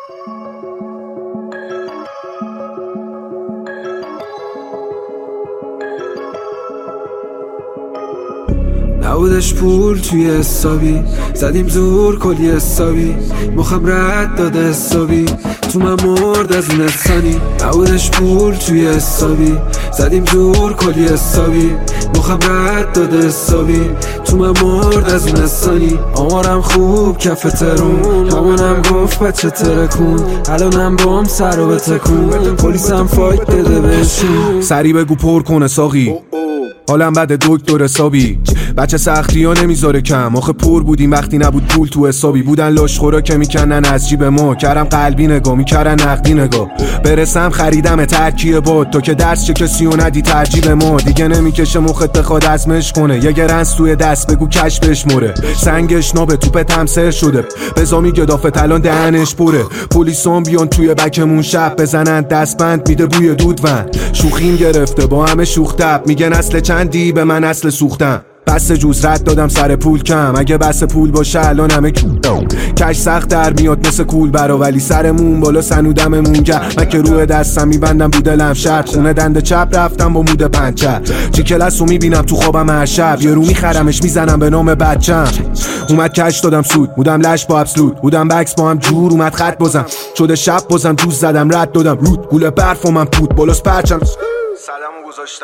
نبودش پول توی حسابی، زدیم زور کلی حسابی، مخم رد داده حسابی، تو من مرد از اون انسانی. نبودش پول توی حسابی، زدیم زور کلی حسابی، مخم رد داده حسابی، تو من مرد از اون انسانی. آمارم خوب کف ترون، مامانم گفت بچه ترکون، الانم بام سر رو بتکون، پلیسم فایت بده بهشون. سری بگو پر کنه ساقی، حالم بده دکتر حسابی، بچه سختی ها نمیذاره کم، آخه پر بودیم وقتی نبود پول تو حسابی، بودن لاشخورا که میکنن از جیب ما، کردم قلبی نگاه میکردن نقدی نگاه، برسم خریدم ترکیه باد، تو که درس چه کسی و ندی ترجیب ما، دیگه نمیکشه مخت بخواد ازمش کنه، یه گرنس توی دست بگو کش بشمره، سنگش نابه توپ تمسه شده، بزا میگه دافت الان دهنش پره، پلیسان بیان توی بکمون شب بزنن دستبند میده بوی دودون، شوخیم گرفته با همه شوخ تب، میگه نسل چندی به من اصل سوختم، بس جوز رد دادم سر پول کم، اگه بس پول باشه الان همه کش سخت در میاد مثل کول برا، ولی سرمون بالا سنودممون کرد، من که روی دستم میبندم بود دلم شرط، خونه دنده چپ رفتم با مود پنچر، چی کلاس رو میبینم تو خوابم هر شب، یه رو میخرمش میزنم به نام بچم، اومد کش دادم سود، بودم لش با ابسلود، بودم بکس با هم جور، اومد خط بازم شده شب بازم دوست زدم رد دادم رود، گوله برف و من پود بالاست پرچم سلامو گذاشتم.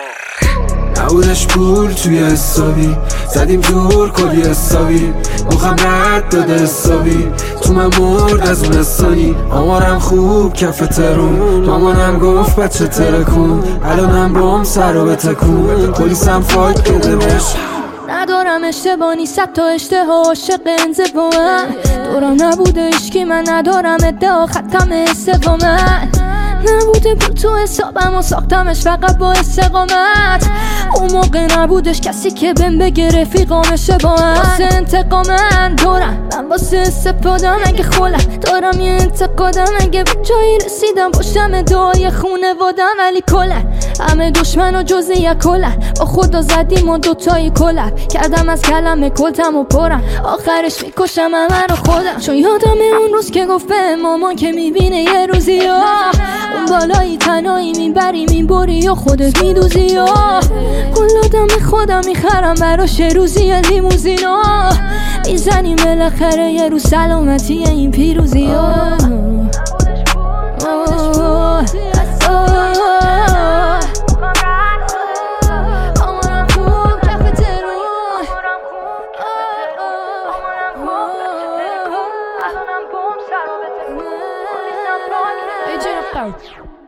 نبودش پول توی حسابی، زدیم دور کلی حسابی، مخم رد داده حسابی، تو من مرد از اون انسانی. آمارم خوب کف ترون، مامانم گفت بچه ترکون، الانم بام سر رو بتکون، پلیسم فایت بده بهشون. ندارم اشتبانی صد تا اشتها عاشق انزوا، دورم نبوده عشقی، من ندارم ادعا ختم استقامت، نبوده پول تو حسابم و ساختمش فقط با استقامت، اون موقع نبودش کسی که بهم بگه رفیقامشه با من، واسه انتقامن دورم من واسه استفادم، اگه خولم دارم یه انتقادم، اگه به جایی رسیدم پشتم دعای خونوادم، ولی کلن همه دشمن و جز یک کلن، با خدا زدیم و دوتایی کلن، کردم از کلمه کلتم و پرم، آخرش میکشم همه رو خودم، چون یادم اون روز که گفت به مامان که میبینه یه روزی اون بالایی تنهایی میبری میبری و خودت میدوزی، کل آدم خودم میخرم براش روزی لیموزینا، میزنیم بالاخره یه روز سلامتی این پیروزی ها.